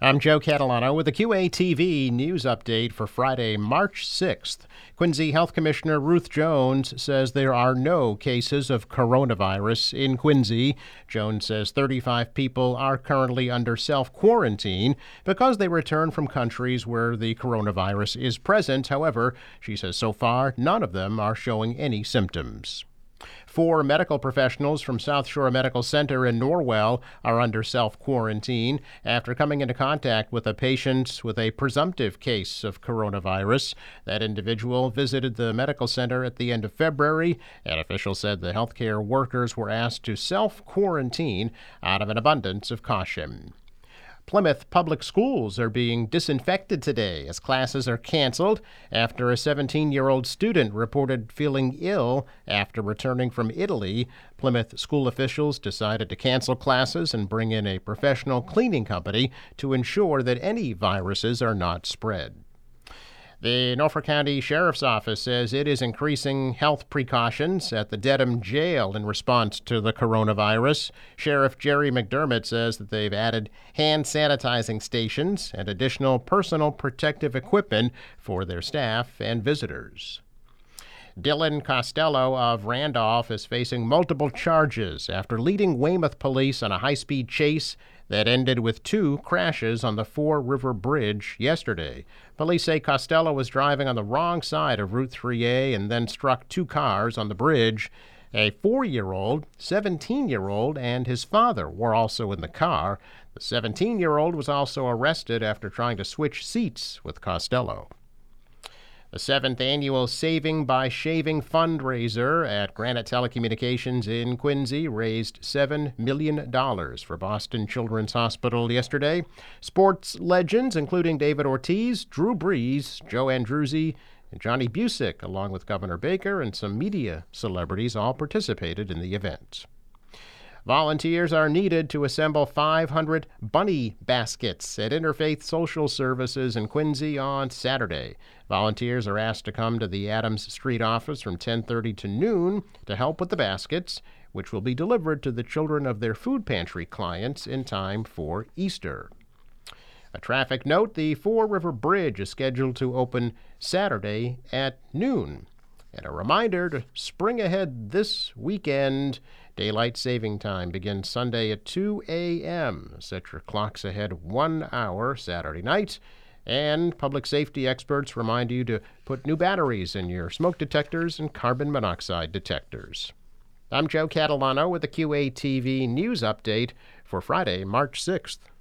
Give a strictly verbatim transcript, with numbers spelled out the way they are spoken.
I'm Joe Catalano with the Q A T V news update for Friday, March sixth. Quincy Health Commissioner Ruth Jones says there are no cases of coronavirus in Quincy. Jones says thirty-five people are currently under self-quarantine because they return from countries where the coronavirus is present. However, she says so far none of them are showing any symptoms. Four medical professionals from South Shore Medical Center in Norwell are under self-quarantine after coming into contact with a patient with a presumptive case of coronavirus. That individual visited the medical center at the end of February, and officials said the healthcare workers were asked to self-quarantine out of an abundance of caution. Plymouth Public Schools are being disinfected today as classes are canceled after a seventeen-year-old student reported feeling ill after returning from Italy. Plymouth school officials decided to cancel classes and bring in a professional cleaning company to ensure that any viruses are not spread. The Norfolk County Sheriff's Office says it is increasing health precautions at the Dedham Jail in response to the coronavirus. Sheriff Jerry McDermott says that they've added hand sanitizing stations and additional personal protective equipment for their staff and visitors. Dylan Costello of Randolph is facing multiple charges after leading Weymouth police on a high-speed chase that ended with two crashes on the Four River Bridge yesterday. Police say Costello was driving on the wrong side of Route three A and then struck two cars on the bridge. A four-year-old, seventeen-year-old, and his father were also in the car. The seventeen-year-old was also arrested after trying to switch seats with Costello. The seventh annual Saving by Shaving fundraiser at Granite Telecommunications in Quincy raised seven million dollars for Boston Children's Hospital yesterday. Sports legends, including David Ortiz, Drew Brees, Joe Andruzzi, and Johnny Busick, along with Governor Baker and some media celebrities, all participated in the event. Volunteers are needed to assemble five hundred bunny baskets at Interfaith Social Services in Quincy on Saturday. Volunteers are asked to come to the Adams Street office from ten thirty to noon to help with the baskets, which will be delivered to the children of their food pantry clients in time for Easter. A traffic note, the Four River Bridge is scheduled to open Saturday at noon. And a reminder to spring ahead this weekend. Daylight saving time begins Sunday at two a.m. Set your clocks ahead one hour Saturday night. And public safety experts remind you to put new batteries in your smoke detectors and carbon monoxide detectors. I'm Joe Catalano with the Q A T V news update for Friday, March sixth.